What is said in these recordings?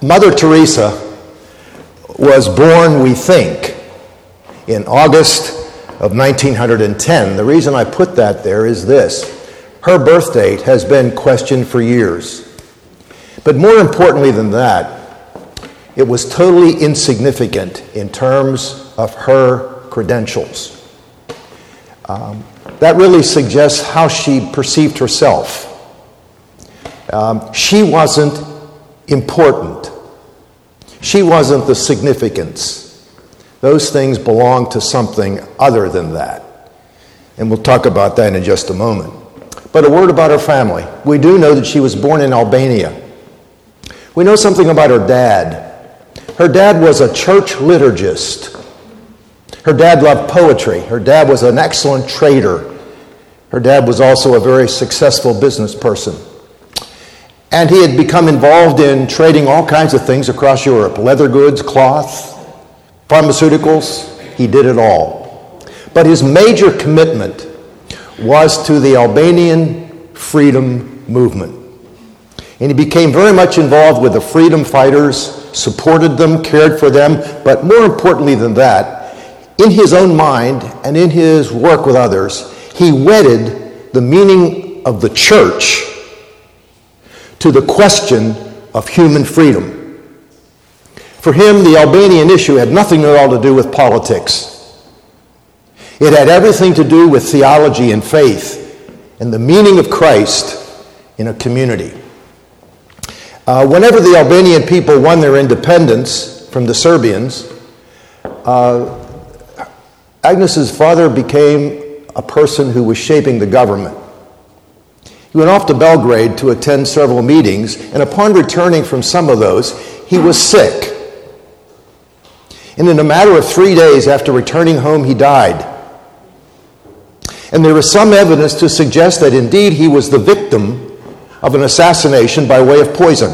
Mother Teresa was born, we think, in August of 1910. The reason I put that there is this. Her birth date has been questioned for years. But more importantly than that, it was totally insignificant in terms of her credentials. That really suggests how she perceived herself. She wasn't important. She wasn't the significance. Those things belong to something other than that. And we'll talk about that in just a moment. But a word about her family. We do know that she was born in Albania. We know something about her dad. Her dad was a church liturgist. Her dad loved poetry. Her dad was an excellent trader. Her dad was also a very successful business person. And he had become involved in trading all kinds of things across Europe. Leather goods, cloth, pharmaceuticals. He did it all. But his major commitment was to the Albanian freedom movement. And he became very much involved with the freedom fighters, supported them, cared for them, but more importantly than that, in his own mind and in his work with others, he wedded the meaning of the church to the question of human freedom. For him, the Albanian issue had nothing at all to do with politics. It had everything to do with theology and faith and the meaning of Christ in a community. Whenever the Albanian people won their independence from the Serbians, Agnes's father became a person who was shaping the government. He went off to Belgrade to attend several meetings, and upon returning from some of those, he was sick. And in a matter of 3 days after returning home, he died. And there is some evidence to suggest that indeed he was the victim of an assassination by way of poison.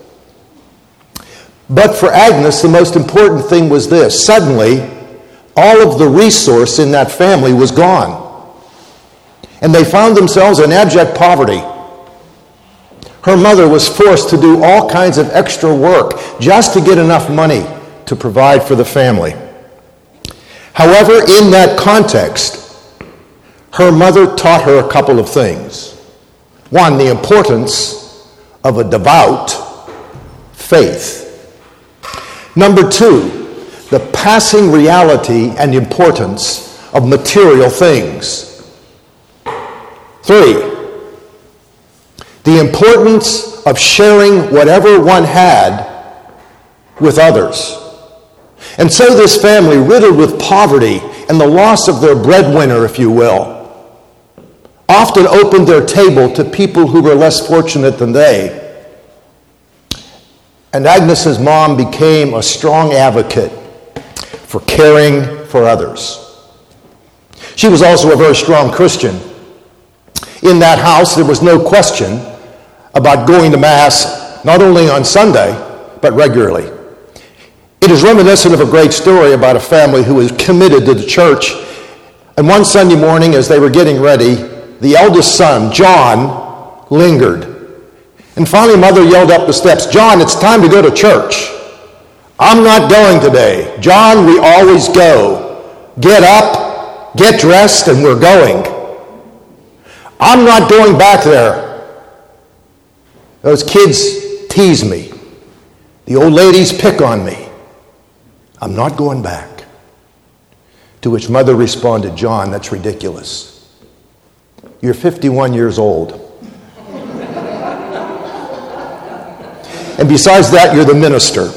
But for Agnes, the most important thing was this. Suddenly, all of the resource in that family was gone. And they found themselves in abject poverty. Her mother was forced to do all kinds of extra work just to get enough money to provide for the family. However, in that context, her mother taught her a couple of things. One, the importance of a devout faith. Number two, the passing reality and importance of material things. Three, the importance of sharing whatever one had with others. And so this family, riddled with poverty and the loss of their breadwinner, if you will, often opened their table to people who were less fortunate than they. And Agnes's mom became a strong advocate for caring for others. She was also a very strong Christian. In that house, there was no question about going to Mass, not only on Sunday, but regularly. It is reminiscent of a great story about a family who was committed to the church. And one Sunday morning, as they were getting ready, the eldest son, John, lingered. And finally, Mother yelled up the steps, "John, it's time to go to church." "I'm not going today." "John, we always go. Get up, get dressed, and we're going." "I'm not going back there. Those kids tease me. The old ladies pick on me. I'm not going back." To which Mother responded, "John, that's ridiculous. You're 51 years old. And besides that, you're the minister."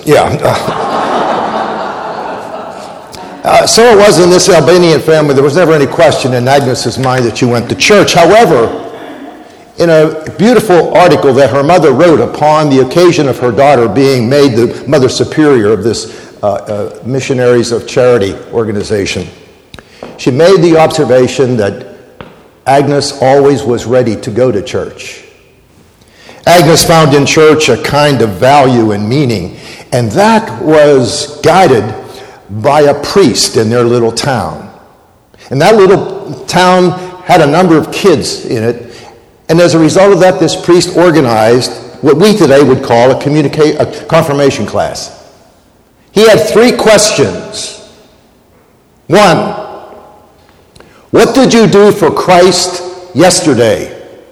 So it was in this Albanian family. There was never any question in Agnes's mind that you went to church. However, in a beautiful article that her mother wrote upon the occasion of her daughter being made the Mother Superior of this Missionaries of Charity organization, she made the observation that Agnes always was ready to go to church. Agnes found in church a kind of value and meaning, and that was guided by a priest in their little town. And that little town had a number of kids in it, and as a result of that, this priest organized what we today would call a confirmation class. He had 3 questions. 1, what did you do for Christ yesterday?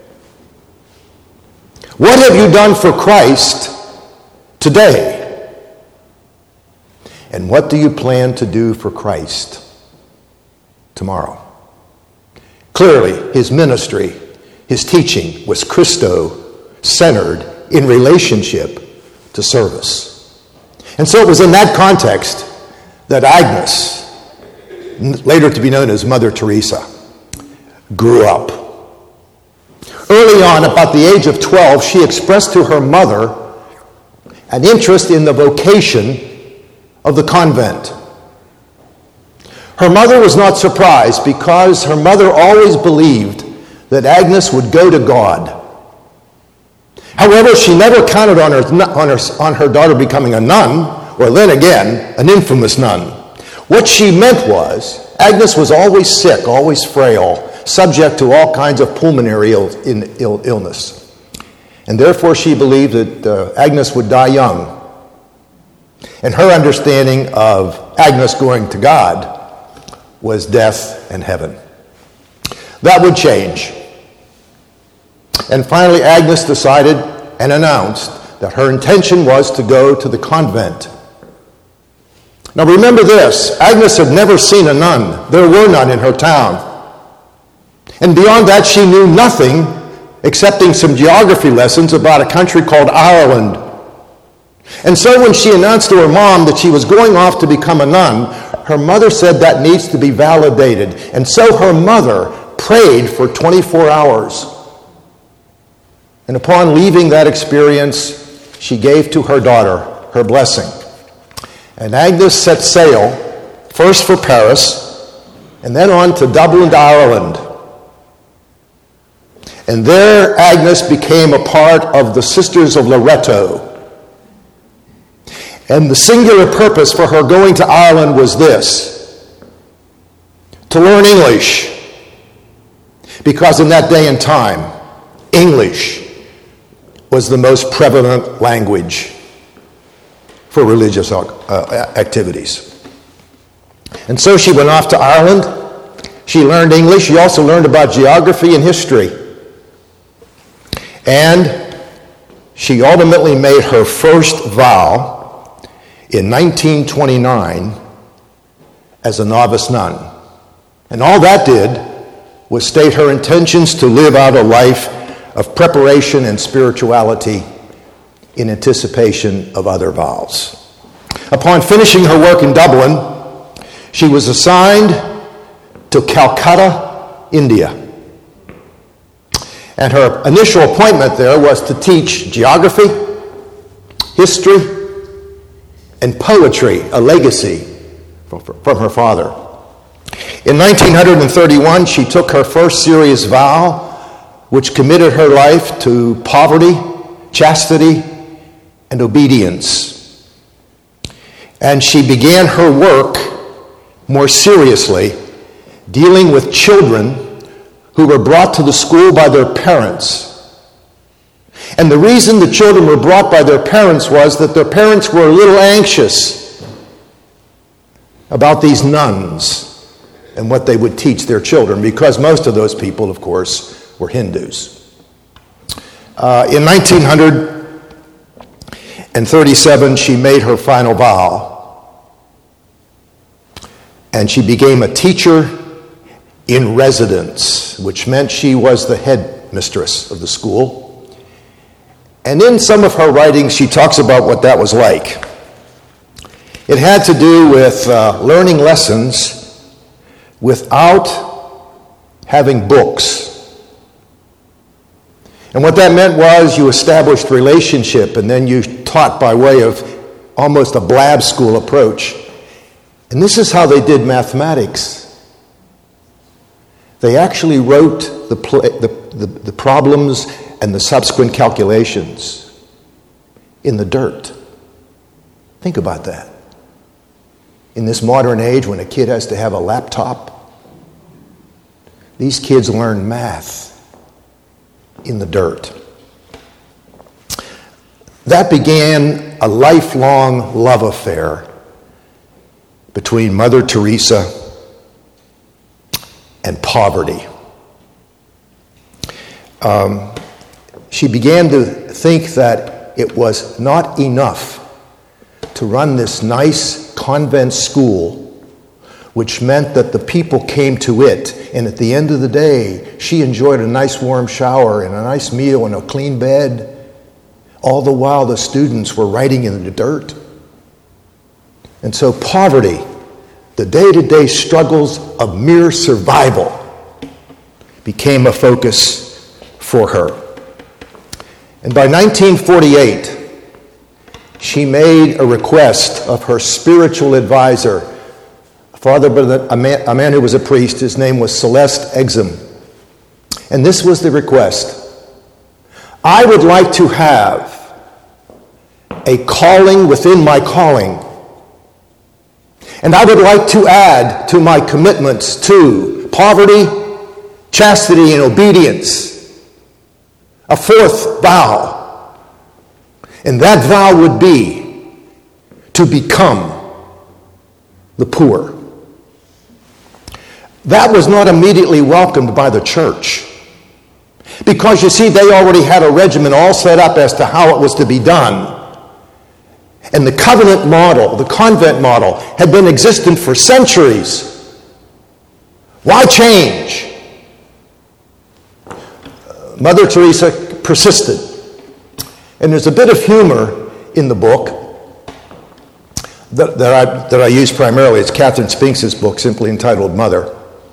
What have you done for Christ today? And what do you plan to do for Christ tomorrow? Clearly, his ministry, his teaching was Christo-centered in relationship to service. And so it was in that context that Agnes, later to be known as Mother Teresa, grew up. Early on, about the age of 12, she expressed to her mother an interest in the vocation of the convent. Her mother was not surprised because her mother always believed that Agnes would go to God. However, she never counted on her daughter becoming a nun, or then again, an infamous nun. What she meant was, Agnes was always sick, always frail, subject to all kinds of pulmonary illness. And therefore she believed that Agnes would die young. And her understanding of Agnes going to God was death and heaven. That would change. And finally, Agnes decided and announced that her intention was to go to the convent. Now remember this, Agnes had never seen a nun. There were none in her town. And beyond that, she knew nothing excepting some geography lessons about a country called Ireland. And so when she announced to her mom that she was going off to become a nun, her mother said that needs to be validated. And so her mother prayed for 24 hours. And upon leaving that experience, she gave to her daughter her blessing. And Agnes set sail, first for Paris, and then on to Dublin, Ireland. And there Agnes became a part of the Sisters of Loreto. And the singular purpose for her going to Ireland was this: to learn English. Because in that day and time, English was the most prevalent language for religious activities. And so she went off to Ireland. She learned English. She also learned about geography and history. And she ultimately made her first vow in 1929 as a novice nun. And all that did was state her intentions to live out a life of preparation and spirituality in anticipation of other vows. Upon finishing her work in Dublin, she was assigned to Calcutta, India. And her initial appointment there was to teach geography, history, and poetry, a legacy from her father. In 1931, she took her first serious vow, which committed her life to poverty, chastity, and obedience. And she began her work more seriously, dealing with children who were brought to the school by their parents. And the reason the children were brought by their parents was that their parents were a little anxious about these nuns and what they would teach their children, because most of those people, of course, were Hindus. In 1937, she made her final vow, and she became a teacher in residence, which meant she was the head mistress of the school. And in some of her writings, she talks about what that was like. It had to do with learning lessons without having books. And what that meant was you established relationship, and then you taught by way of almost a blab school approach. And this is how they did mathematics. They actually wrote the problems and the subsequent calculations in the dirt. Think about that. In this modern age, when a kid has to have a laptop, these kids learn math in the dirt. That began a lifelong love affair between Mother Teresa and poverty. She began to think that it was not enough to run this nice convent school, which meant that the people came to it, and at the end of the day, she enjoyed a nice warm shower and a nice meal and a clean bed. All the while, the students were writing in the dirt. And so poverty, the day-to-day struggles of mere survival, became a focus for her. And by 1948, she made a request of her spiritual advisor, a man who was a priest. His name was Celeste Exum. And this was the request: I would like to have a calling within my calling. And I would like to add to my commitments to poverty, chastity, and obedience a fourth vow. And that vow would be to become the poor. That was not immediately welcomed by the church, because, you see, they already had a regimen all set up as to how it was to be done. And the covenant model, the convent model, had been existent for centuries. Why change? Mother Teresa persisted. And there's a bit of humor in the book that I use primarily. It's Catherine Spinks's book, simply entitled Mother,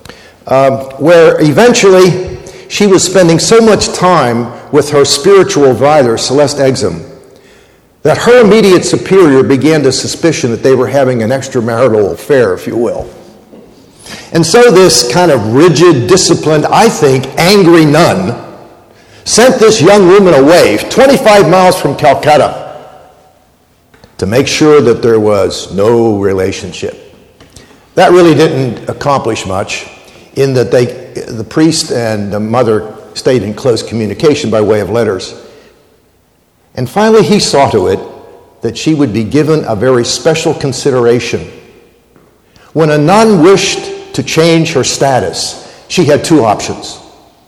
where eventually she was spending so much time with her spiritual advisor, Celeste Exum, that her immediate superior began to suspicion that they were having an extramarital affair, if you will. And so this kind of rigid, disciplined, I think, angry nun sent this young woman away 25 miles from Calcutta to make sure that there was no relationship. That really didn't accomplish much, in that the priest and the mother stayed in close communication by way of letters. And finally he saw to it that she would be given a very special consideration. When a nun wished to change her status, she had two options.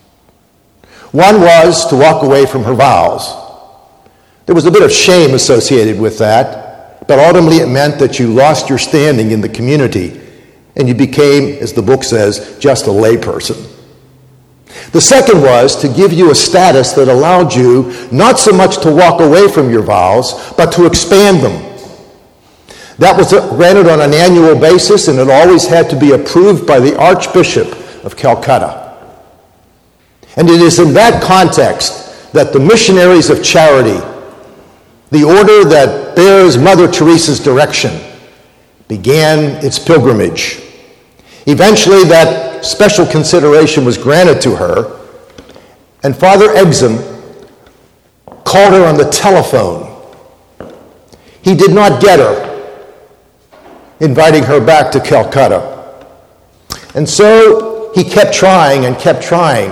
One was to walk away from her vows. There was a bit of shame associated with that, but ultimately it meant that you lost your standing in the community and you became, as the book says, just a layperson. The second was to give you a status that allowed you not so much to walk away from your vows, but to expand them. That was granted on an annual basis, and it always had to be approved by the Archbishop of Calcutta. And it is in that context that the Missionaries of Charity, the order that bears Mother Teresa's direction, began its pilgrimage. Eventually, that special consideration was granted to her, and Father Exum called her on the telephone. He did not get her, inviting her back to Calcutta. And so he kept trying and kept trying.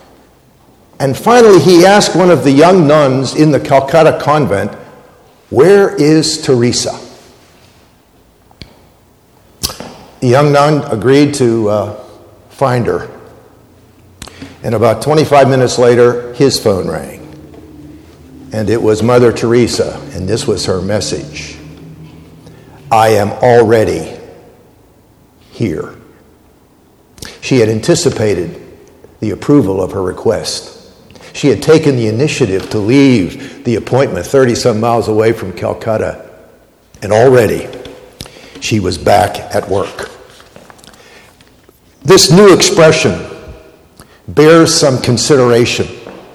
And finally, he asked one of the young nuns in the Calcutta convent, "Where is Teresa?" The young nun agreed to find her. And about 25 minutes later, his phone rang. And it was Mother Teresa, and this was her message: "I am already here." She had anticipated the approval of her request. She had taken the initiative to leave the appointment 30-some miles away from Calcutta, and already she was back at work. This new expression bears some consideration.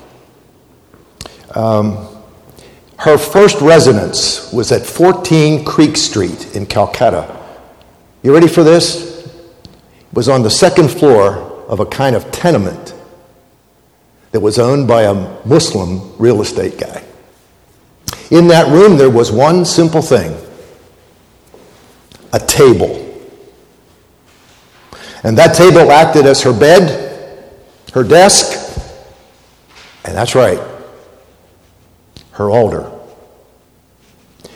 Her first residence was at 14 Creek Street in Calcutta. You ready for this? It was on the second floor of a kind of tenement that was owned by a Muslim real estate guy. In that room, there was one simple thing: a table. And that table acted as her bed, her desk, and that's right, her altar.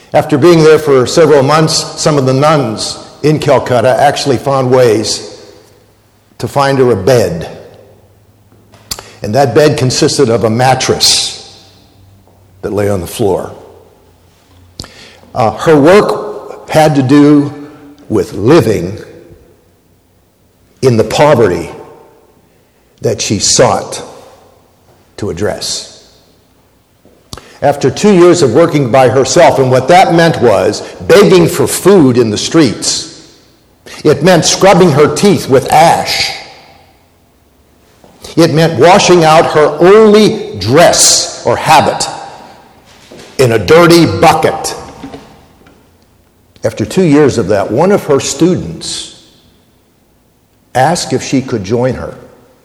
After being there for several months, some of the nuns in Calcutta actually found ways to find her a bed. And that bed consisted of a mattress that lay on the floor. Her work had to do with living in the poverty that she sought to address. After 2 years of working by herself, and what that meant was begging for food in the streets. It meant scrubbing her teeth with ash. It meant washing out her only dress or habit in a dirty bucket. After 2 years of that, one of her students asked if she could join her.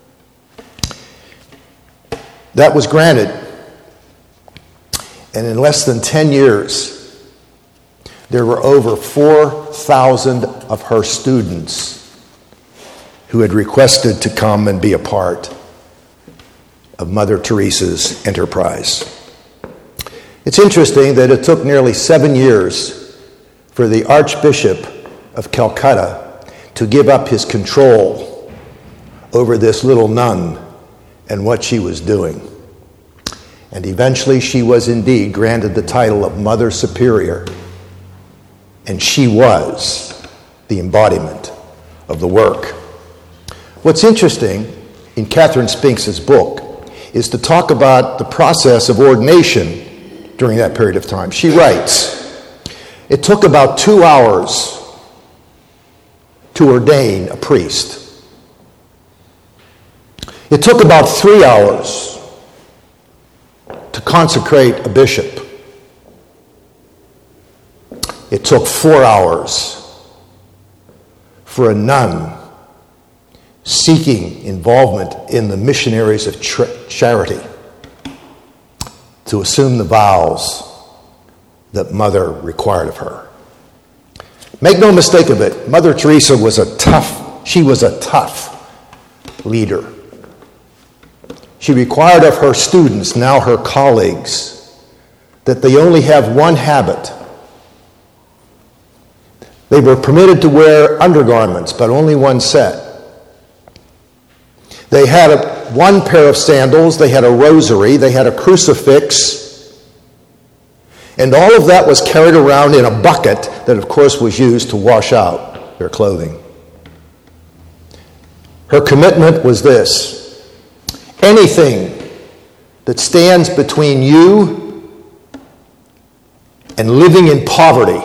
That was granted. And in less than 10 years, there were over 4,000 of her students who had requested to come and be a part of Mother Teresa's enterprise. It's interesting that it took nearly 7 years for the Archbishop of Calcutta to give up his control over this little nun and what she was doing. And eventually she was indeed granted the title of Mother Superior, and she was the embodiment of the work. What's interesting in Catherine Spinks's book is to talk about the process of ordination during that period of time. She writes, it took about 2 hours to ordain a priest. It took about 3 hours to consecrate a bishop. It took 4 hours for a nun seeking involvement in the missionaries of charity to assume the vows that Mother required of her. Make no mistake of it, Mother Teresa was a tough leader. She required of her students, now her colleagues, that they only have one habit. They were permitted to wear undergarments, but only one set. They had one pair of sandals, they had a rosary, they had a crucifix, and all of that was carried around in a bucket that, of course, was used to wash out their clothing. Her commitment was this: anything that stands between you and living in poverty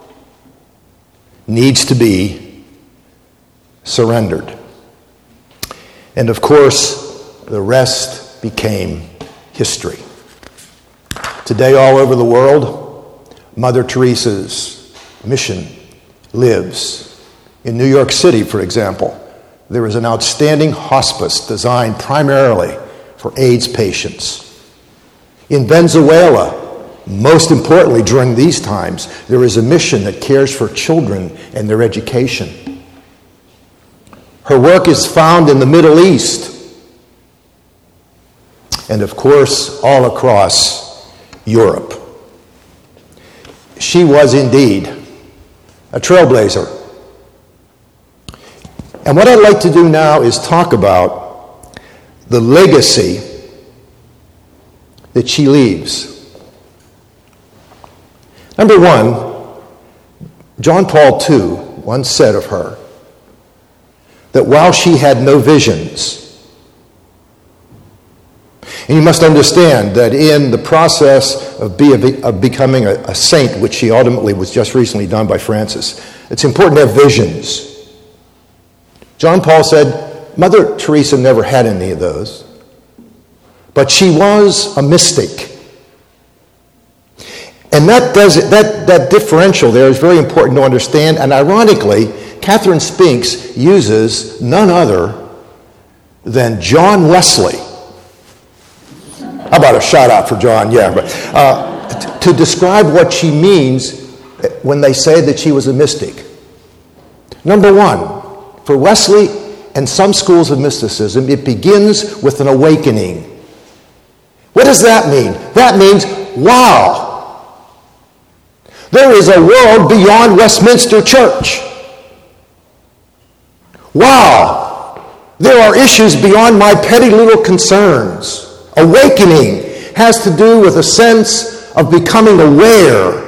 needs to be surrendered. And of course, the rest became history. Today, all over the world, Mother Teresa's mission lives. In New York City, for example, there is an outstanding hospice designed primarily for AIDS patients. In Venezuela, most importantly during these times, there is a mission that cares for children and their education. Her work is found in the Middle East and, of course, all across Europe. She was indeed a trailblazer. And what I'd like to do now is talk about the legacy that she leaves. Number one, John Paul II once said of her that while she had no visions, and you must understand that in the process of becoming a saint, which she ultimately was just recently done by Francis, it's important to have visions. John Paul said, Mother Teresa never had any of those, but she was a mystic. And that differential there is very important to understand, and ironically, Catherine Spinks uses none other than John Wesley. How about a shout out for John? Yeah, but to describe what she means when they say that she was a mystic. Number one, for Wesley and some schools of mysticism, it begins with an awakening. What does that mean? That means, wow, There is a world beyond Westminster Church. Wow! There are issues beyond my petty little concerns. Awakening has to do with a sense of becoming aware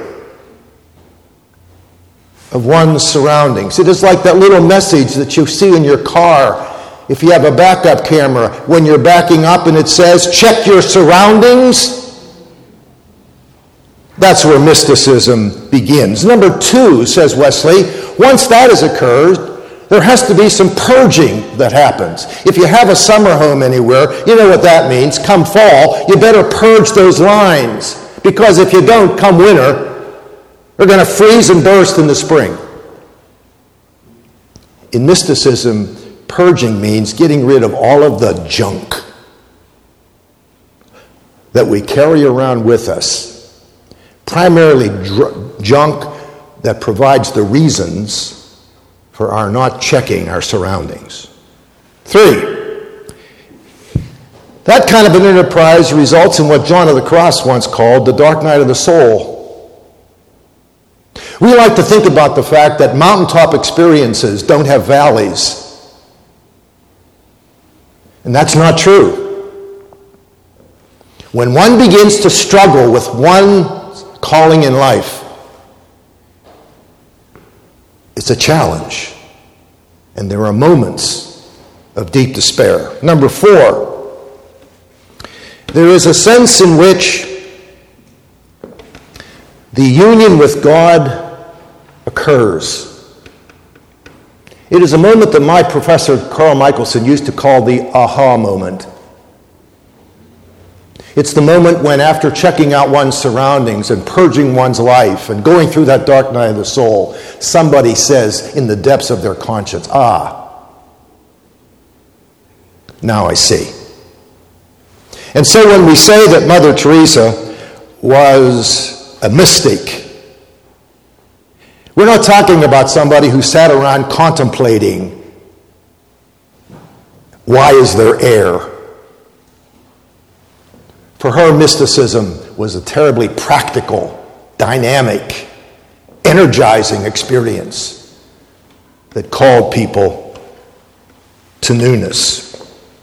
of one's surroundings. It is like that little message that you see in your car if you have a backup camera when you're backing up and it says, check your surroundings. That's where mysticism begins. Number 2, says Wesley, once that has occurred, there has to be some purging that happens. If you have a summer home anywhere, you know what that means. Come fall, you better purge those lines. Because if you don't, come winter, they're going to freeze and burst in the spring. In mysticism, purging means getting rid of all of the junk that we carry around with us. Primarily junk that provides the reasons for our not checking our surroundings. 3, that kind of an enterprise results in what John of the Cross once called the dark night of the soul. We like to think about the fact that mountaintop experiences don't have valleys. And that's not true. When one begins to struggle with one calling in life, it's a challenge. And there are moments of deep despair. Number 4, there is a sense in which the union with God occurs. It is a moment that my professor, Carl Michelson, used to call the aha moment. It's the moment when, after checking out one's surroundings and purging one's life and going through that dark night of the soul, somebody says in the depths of their conscience, now I see. And so when we say that Mother Teresa was a mystic, we're not talking about somebody who sat around contemplating, why is there air? For her, mysticism was a terribly practical, dynamic, energizing experience that called people to newness.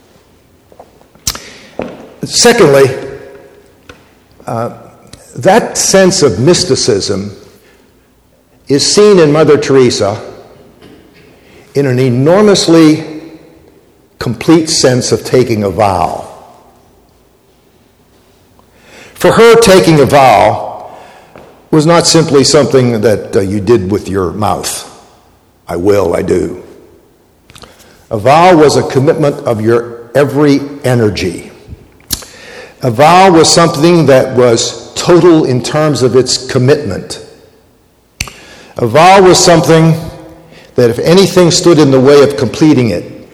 Secondly, that sense of mysticism is seen in Mother Teresa in an enormously complete sense of taking a vow. For her, taking a vow was not simply something that you did with your mouth. I will, I do. A vow was a commitment of your every energy. A vow was something that was total in terms of its commitment. A vow was something that if anything stood in the way of completing it,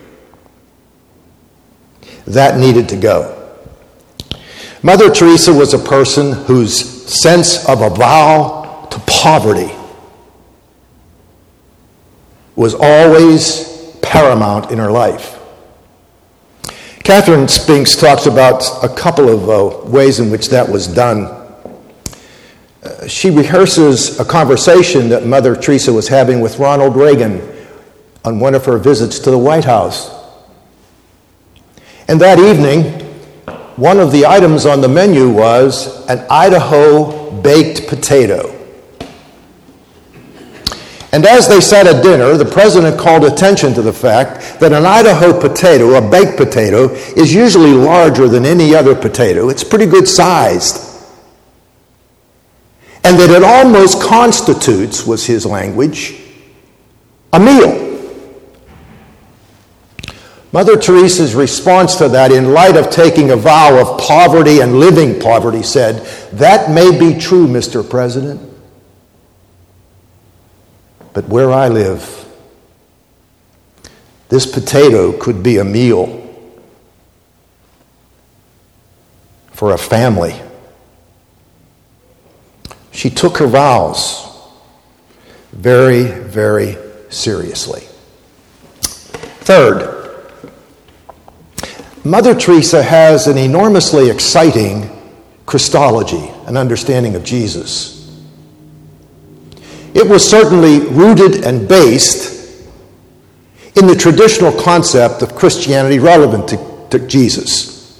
that needed to go. Mother Teresa was a person whose sense of a vow to poverty was always paramount in her life. Catherine Spinks talks about a couple of ways in which that was done. She rehearses a conversation that Mother Teresa was having with Ronald Reagan on one of her visits to the White House. And that evening, one of the items on the menu was an Idaho baked potato. And as they sat at dinner, the president called attention to the fact that an Idaho potato, a baked potato, is usually larger than any other potato. It's pretty good sized. And that it almost constitutes, was his language, a meal. Mother Teresa's response to that, in light of taking a vow of poverty and living poverty, said, "That may be true, Mr. President, but where I live, this potato could be a meal for a family." She took her vows very, very seriously. Third, Mother Teresa has an enormously exciting Christology, an understanding of Jesus. it was certainly rooted and based in the traditional concept of Christianity relevant to Jesus.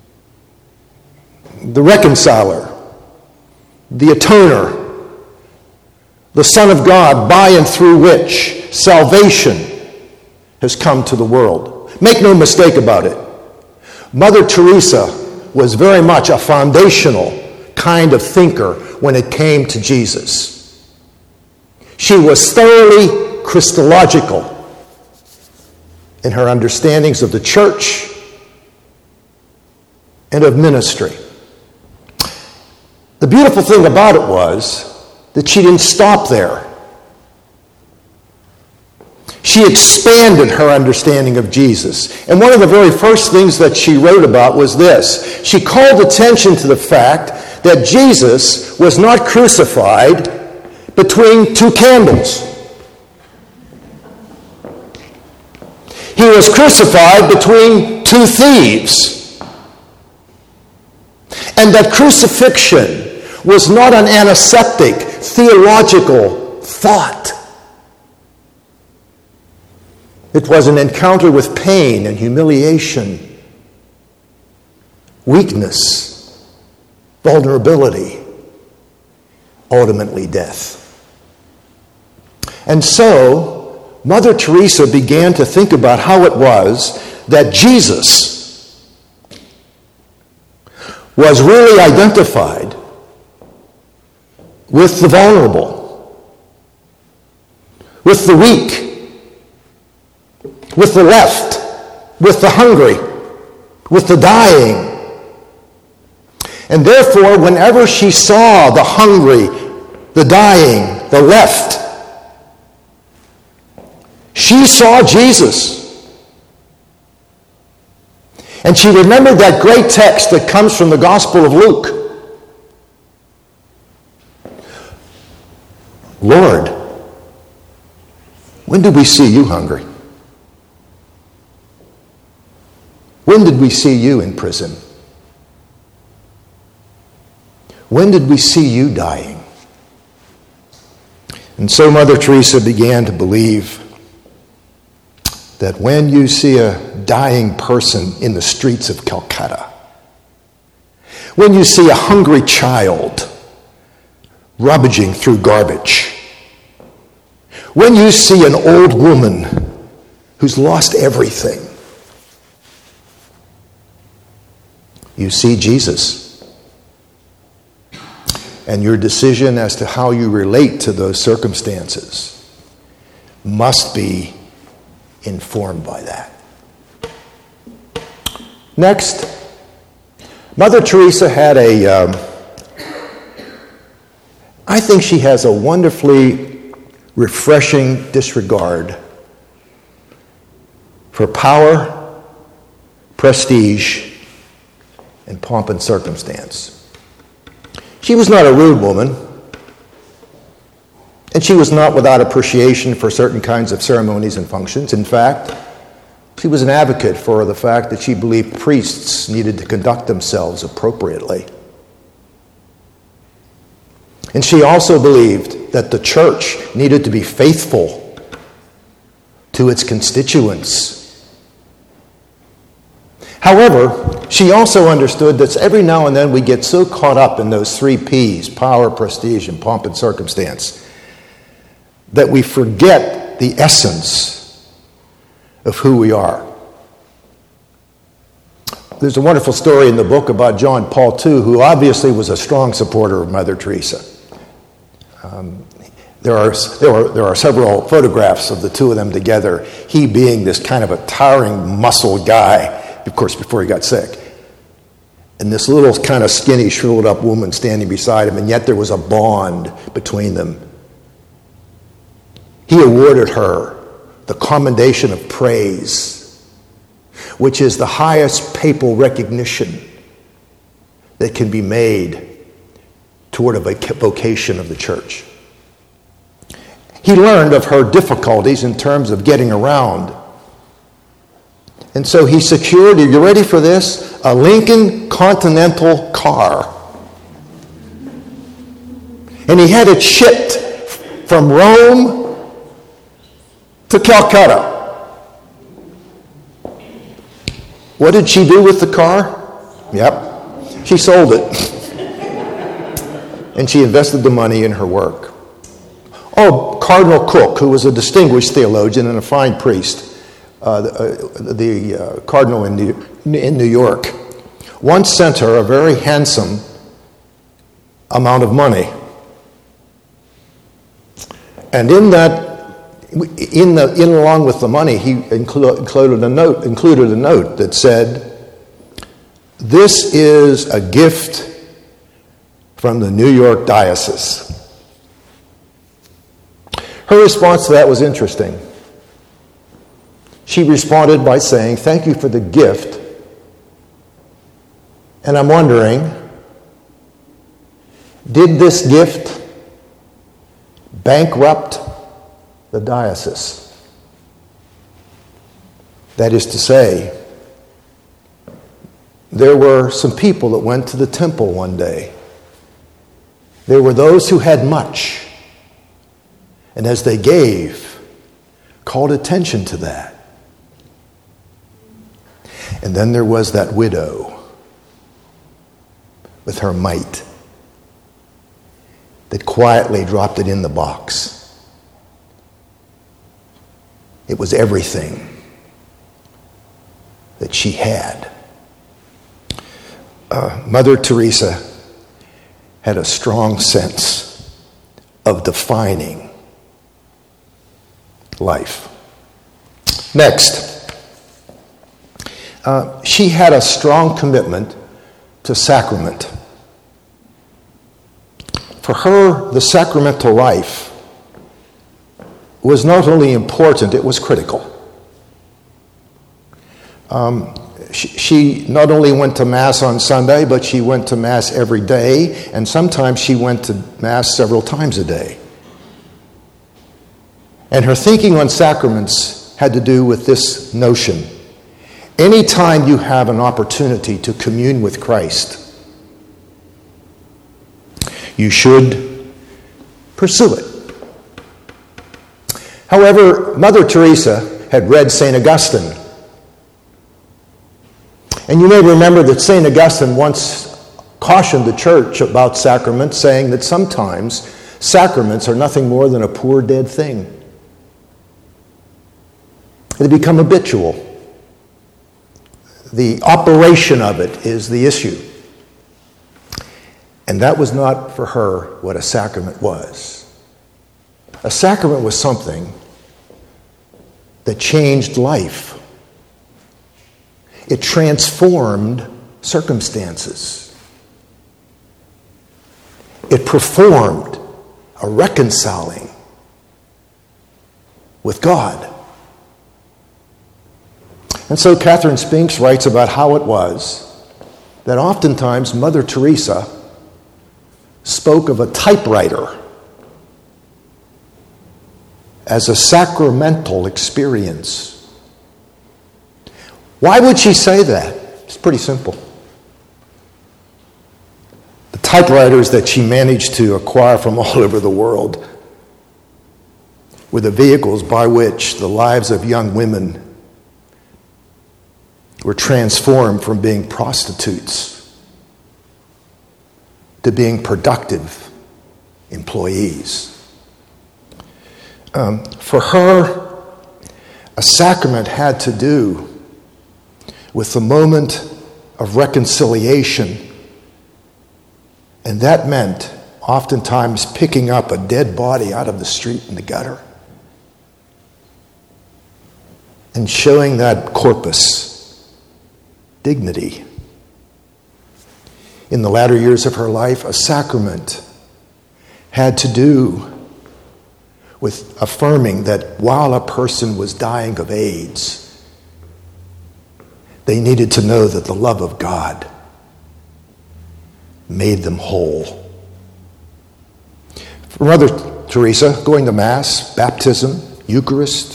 The reconciler, the atoner, the Son of God, by and through which salvation has come to the world. Make no mistake about it. Mother Teresa was very much a foundational kind of thinker when it came to Jesus. She was thoroughly Christological in her understandings of the church and of ministry. The beautiful thing about it was that she didn't stop there. She expanded her understanding of Jesus. And one of the very first things that she wrote about was this. She called attention to the fact that Jesus was not crucified between two candles. He was crucified between two thieves. And that crucifixion was not an antiseptic theological thought. It was an encounter with pain and humiliation, weakness, vulnerability, ultimately death. And so, Mother Teresa began to think about how it was that Jesus was really identified with the vulnerable, with the weak, with the left, with the hungry, with the dying. And therefore, whenever she saw the hungry, the dying, the left, she saw Jesus. And she remembered that great text that comes from the Gospel of Luke. Lord, when did we see you hungry? When did we see you in prison? When did we see you dying? And so Mother Teresa began to believe that when you see a dying person in the streets of Calcutta, when you see a hungry child rummaging through garbage, when you see an old woman who's lost everything, you see Jesus. And your decision as to how you relate to those circumstances must be informed by that. Next, Mother Teresa had I think she has a wonderfully refreshing disregard for power, prestige, and pomp and circumstance. She was not a rude woman, and she was not without appreciation for certain kinds of ceremonies and functions. In fact, she was an advocate for the fact that she believed priests needed to conduct themselves appropriately. And she also believed that the church needed to be faithful to its constituents. However, she also understood that every now and then we get so caught up in those 3 P's, power, prestige, and pomp and circumstance, that we forget the essence of who we are. There's a wonderful story in the book about John Paul II, who obviously was a strong supporter of Mother Teresa. There are several photographs of the two of them together, he being this kind of a towering muscle guy, of course, before he got sick. And this little kind of skinny, shriveled up woman standing beside him, and yet there was a bond between them. He awarded her the Commendation of Praise, which is the highest papal recognition that can be made toward a vocation of the church. He learned of her difficulties in terms of getting around. And so he secured, are you ready for this? A Lincoln Continental car. And he had it shipped from Rome to Calcutta. What did she do with the car? Yep, she sold it. And she invested the money in her work. Oh, Cardinal Cook, who was a distinguished theologian and a fine priest, the cardinal in New York, once sent her a very handsome amount of money. And along with the money, he included a note that said, "This is a gift from the New York Diocese." Her response to that was interesting. She responded by saying, "Thank you for the gift. And I'm wondering, did this gift bankrupt the diocese?" That is to say, there were some people that went to the temple one day. There were those who had much, and as they gave, called attention to that. And then there was that widow with her mite that quietly dropped it in the box. It was everything that she had. Mother Teresa had a strong sense of defining life. Next, she had a strong commitment to sacrament. For her, the sacramental life was not only important, it was critical. She not only went to Mass on Sunday, but she went to Mass every day, and sometimes she went to Mass several times a day. And her thinking on sacraments had to do with this notion. Anytime you have an opportunity to commune with Christ, you should pursue it. However, Mother Teresa had read St. Augustine. And you may remember that St. Augustine once cautioned the church about sacraments, saying that sometimes sacraments are nothing more than a poor dead thing. They become habitual. The operation of it is the issue. And that was not for her what a sacrament was. A sacrament was something that changed life. It transformed circumstances. It performed a reconciling with God. And so Catherine Spinks writes about how it was that oftentimes Mother Teresa spoke of a typewriter as a sacramental experience. Why would she say that? It's pretty simple. The typewriters that she managed to acquire from all over the world were the vehicles by which the lives of young women were transformed from being prostitutes to being productive employees. For her, a sacrament had to do with the moment of reconciliation, and that meant oftentimes picking up a dead body out of the street in the gutter and showing that corpus dignity. In the latter years of her life, a sacrament had to do with affirming that while a person was dying of AIDS, they needed to know that the love of God made them whole. For Mother Teresa, going to Mass, baptism, Eucharist,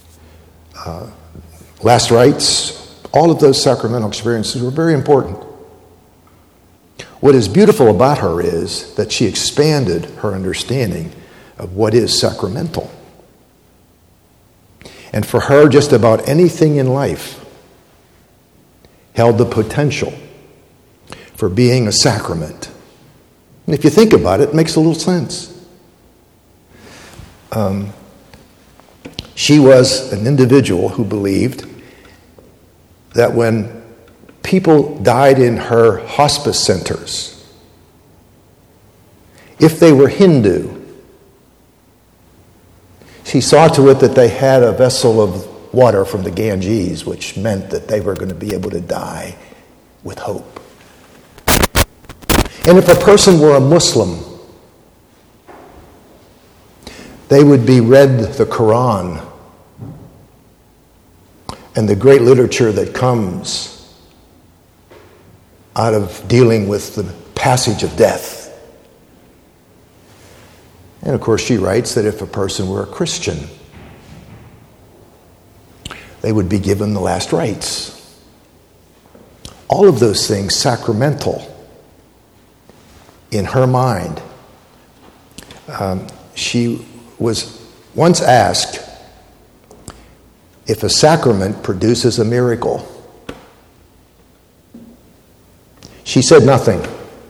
last rites, all of those sacramental experiences were very important. What is beautiful about her is that she expanded her understanding of what is sacramental. And for her, just about anything in life held the potential for being a sacrament. And if you think about it, it makes a little sense. She was an individual who believed that when people died in her hospice centers, if they were Hindu, she saw to it that they had a vessel of water from the Ganges, which meant that they were going to be able to die with hope. And if a person were a Muslim, they would be read the Quran and the great literature that comes out of dealing with the passage of death. And of course, she writes that if a person were a Christian, they would be given the last rites. All of those things sacramental in her mind. She was once asked if a sacrament produces a miracle. She said nothing.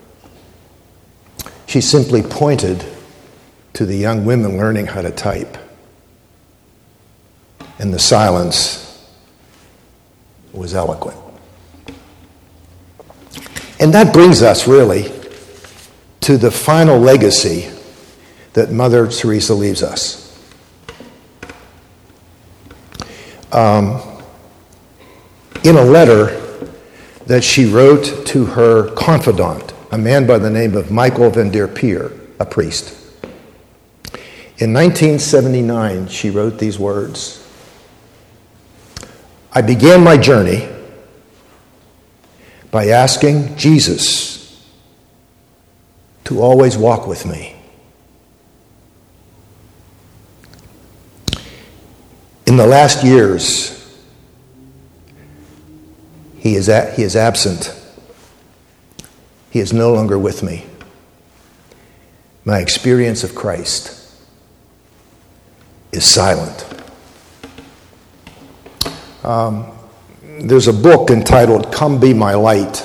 She simply pointed to the young women learning how to type. And the silence was eloquent. And that brings us really to the final legacy that Mother Teresa leaves us. In a letter that she wrote to her confidant, a man by the name of Michael van der Peer, a priest. In 1979, she wrote these words: I began my journey by asking Jesus to always walk with me. In the last years, he is absent. He is no longer with me. My experience of Christ is silent. There's a book entitled Come Be My Light.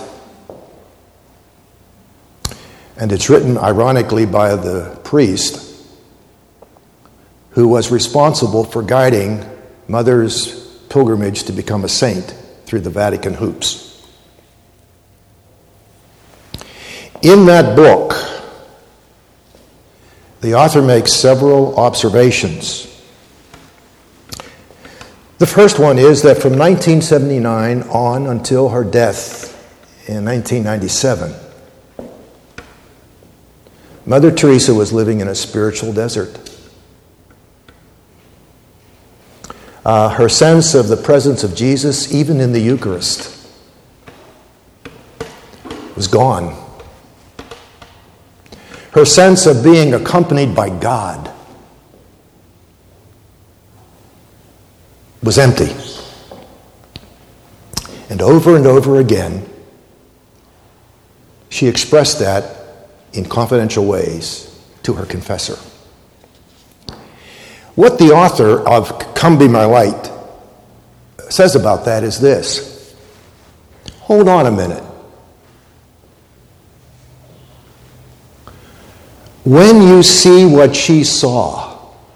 And it's written, ironically, by the priest who was responsible for guiding Mother's pilgrimage to become a saint through the Vatican hoops. In that book, the author makes several observations. The first one is that from 1979 on until her death in 1997, Mother Teresa was living in a spiritual desert. Her sense of the presence of Jesus, even in the Eucharist, was gone. Her sense of being accompanied by God was empty. And over again, she expressed that in confidential ways to her confessor. What the author of Come Be My Light says about that is this: hold on a minute. When you see what she saw,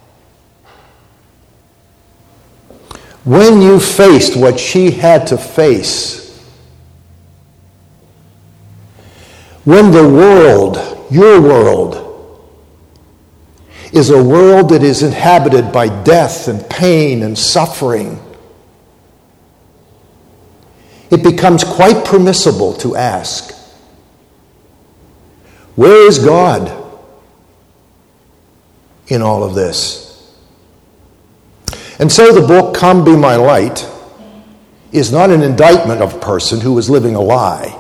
when you faced what she had to face, when the world, your world, is a world that is inhabited by death and pain and suffering, it becomes quite permissible to ask, where is God in all of this? And so the book, Come Be My Light, is not an indictment of a person who is living a lie.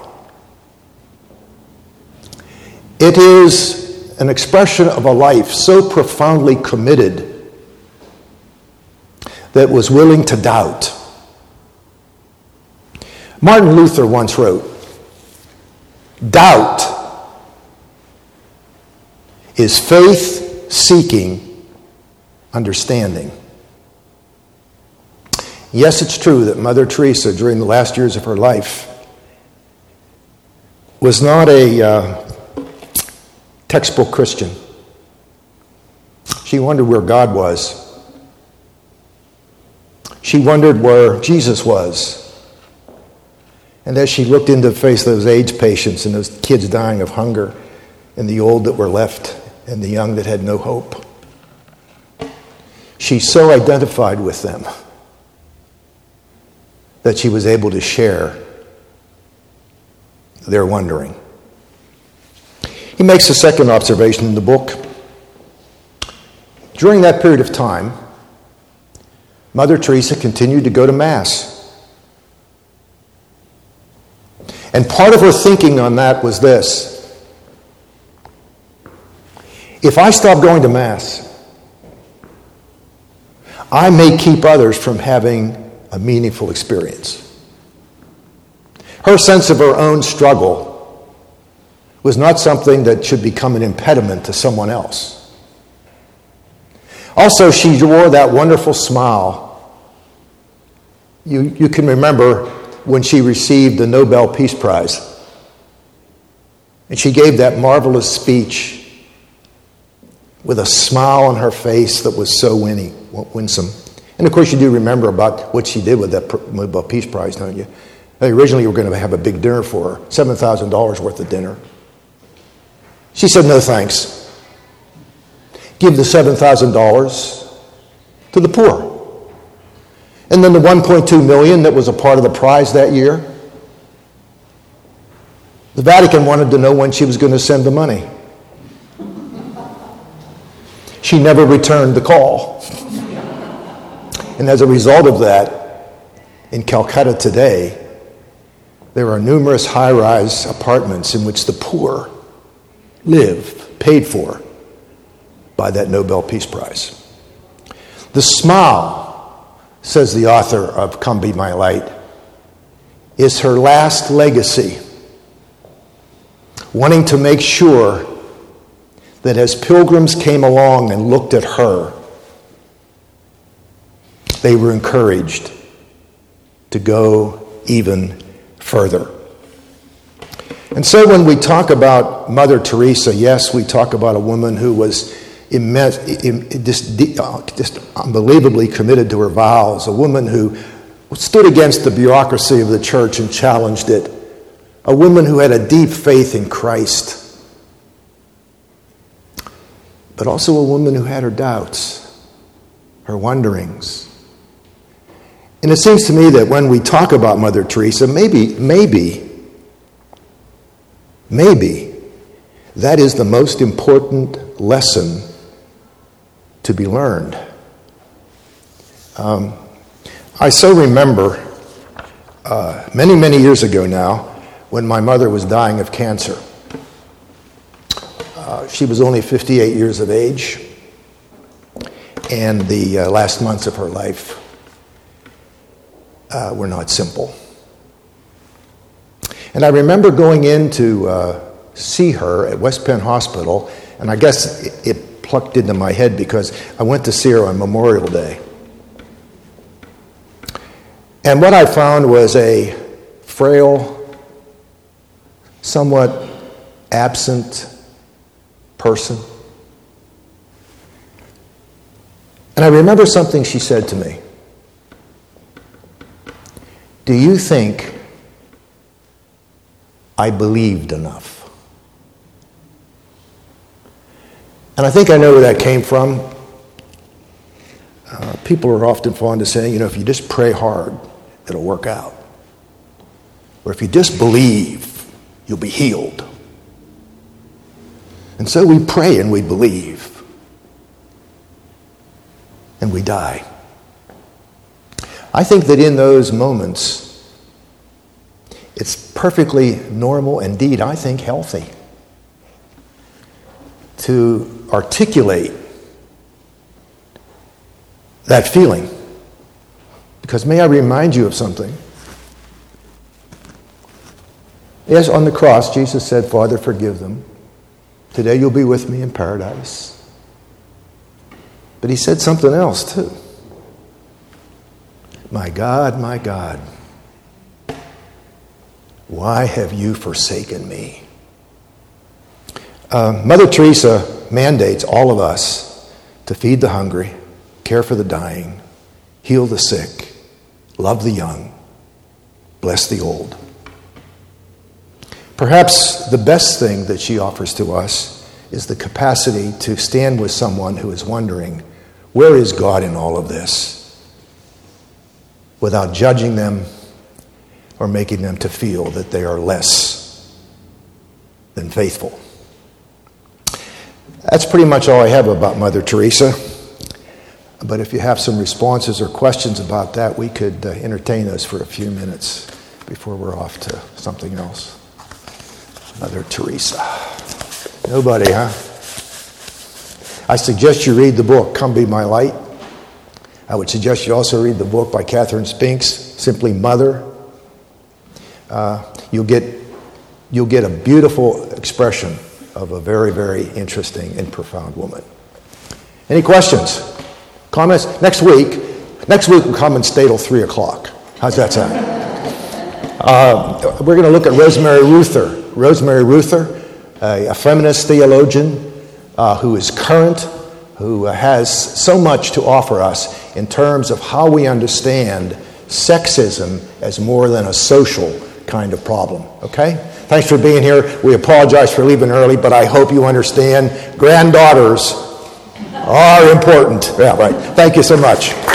It is an expression of a life so profoundly committed that was willing to doubt. Martin Luther once wrote, "Doubt is faith seeking understanding. Yes, it's true that Mother Teresa, during the last years of her life, was not a textbook Christian. She wondered where God was. She wondered where Jesus was. And as she looked into the face of those AIDS patients and those kids dying of hunger, and the old that were left, and the young that had no hope, she so identified with them that she was able to share their wondering. He makes a second observation in the book. During that period of time, Mother Teresa continued to go to Mass. And part of her thinking on that was this: if I stop going to Mass, I may keep others from having a meaningful experience. Her sense of her own struggle was not something that should become an impediment to someone else. Also, she wore that wonderful smile. You can remember when she received the Nobel Peace Prize. And she gave that marvelous speech with a smile on her face that was so winsome. And of course, you do remember about what she did with that Nobel Peace Prize, don't you? They originally were going to have a big dinner for her, $7,000 worth of dinner. She said, no thanks. Give the $7,000 to the poor. And then the $1.2 million that was a part of the prize that year, the Vatican wanted to know when she was going to send the money. She never returned the call. And as a result of that, in Calcutta today, there are numerous high-rise apartments in which the poor live, paid for by that Nobel Peace Prize. The smile, says the author of Come Be My Light, is her last legacy, wanting to make sure that as pilgrims came along and looked at her, they were encouraged to go even further. And so when we talk about Mother Teresa, yes, we talk about a woman who was just unbelievably committed to her vows, a woman who stood against the bureaucracy of the church and challenged it, a woman who had a deep faith in Christ, but also a woman who had her doubts, her wonderings. And it seems to me that when we talk about Mother Teresa, maybe that is the most important lesson to be learned. I so remember many years ago now when my mother was dying of cancer. She was only 58 years of age, and the last months of her life were not simple. And I remember going in to see her at West Penn Hospital, and I guess it plucked into my head because I went to see her on Memorial Day. And what I found was a frail, somewhat absent person. And I remember something she said to me. Do you think I believed enough? And I think I know where that came from. People are often fond of saying, if you just pray hard, it'll work out. Or if you just believe, you'll be healed. And so we pray and we believe. And we die. I think that in those moments, it's perfectly normal, indeed, I think healthy, to articulate that feeling. Because may I remind you of something? Yes, on the cross, Jesus said, Father, forgive them. Today you'll be with me in paradise. But he said something else too. My God, why have you forsaken me? Mother Teresa mandates all of us to feed the hungry, care for the dying, heal the sick, love the young, bless the old. Perhaps the best thing that she offers to us is the capacity to stand with someone who is wondering, where is God in all of this? Without judging them or making them to feel that they are less than faithful. That's pretty much all I have about Mother Teresa. But if you have some responses or questions about that, we could entertain those for a few minutes before we're off to something else. Mother Teresa. Nobody, huh? I suggest you read the book, Come Be My Light. I would suggest you also read the book by Catherine Spinks, simply Mother. You'll get a beautiful expression of a very, very interesting and profound woman. Any questions? Comments? Next week we'll come and stay till 3 o'clock. How's that sound? We're going to look at Rosemary Ruther. Rosemary Ruther, a feminist theologian who is current, who has so much to offer us in terms of how we understand sexism as more than a social kind of problem. Okay? Thanks for being here. We apologize for leaving early, but I hope you understand granddaughters are important. Yeah, right. Thank you so much.